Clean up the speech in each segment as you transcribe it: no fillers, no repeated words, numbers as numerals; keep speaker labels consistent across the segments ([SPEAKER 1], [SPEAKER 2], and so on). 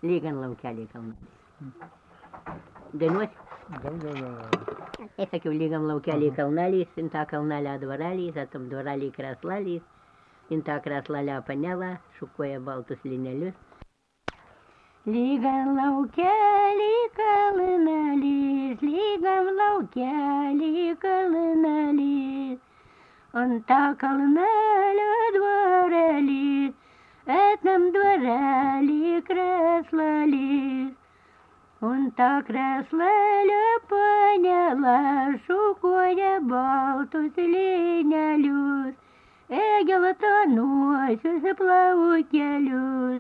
[SPEAKER 1] Lygan laukeliai kalneliai. Dainuosi? Tai sakiau, lygam laukeliai kalneliais, in tą kalnelę dvareliais, a tam dvareliai kresleliais, in tą kreslelę panelą, šukuoja baltus linelius. Lygam laukeliai kalneliais, lygam laukeliai kalneliais, ant tą kalnelę dvareliais, etam dvarelį kresleliais. Un tą kreslelę panelą šukuoja baltus linelius, geltonuosius plaukelius.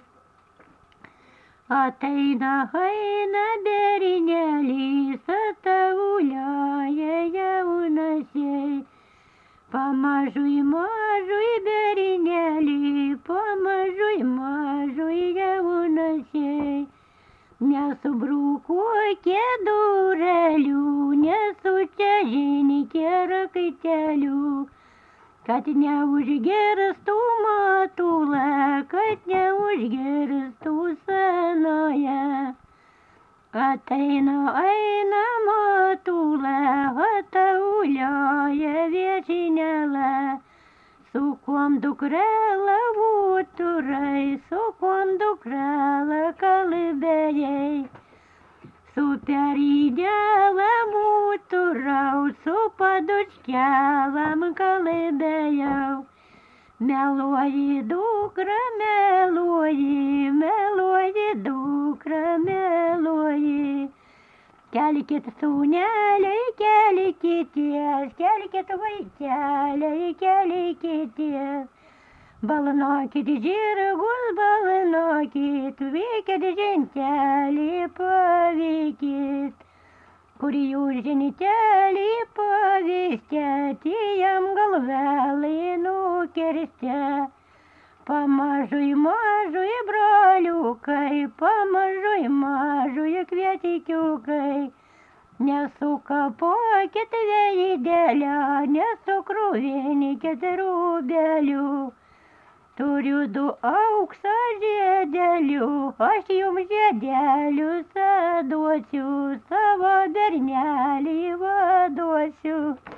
[SPEAKER 1] Ateina berinėlis, atauliaja jaunasiai, pamažui mažui berinėlį, pamažui mažui jaunasiai. Nesubrukuokė durelių, nesučiažinkė rakitelių, kad neužgerstų matulą, kad neužgerstų senoje. Ateina matulą, atauliaja viešinėlą, su kuom dukrelą vuturai, su kuom dukrelą kalbėjai, su perydėlą vuturau, su padučkelam kalbėjau. Meluoji dukra, meluoji, meluoji dukra, meluoji. Kelkit sūneliai, kelkitės, kelkit vaikeliai, kelkitės. Balnokit žirgus, balnokit, vykit žentelį, pavykit. Kur jūs žentelį pavystėt, jam galvelai nukirstė. Pamažui mažui broliukai, pamažui mažui kvietikiukai. Nesukapokit veidelę, nesukruvinkit rūbelių. Turiu 2 aukso žiedelių, aš jums žiedelius duosiu, savo bernelį vaduosiu.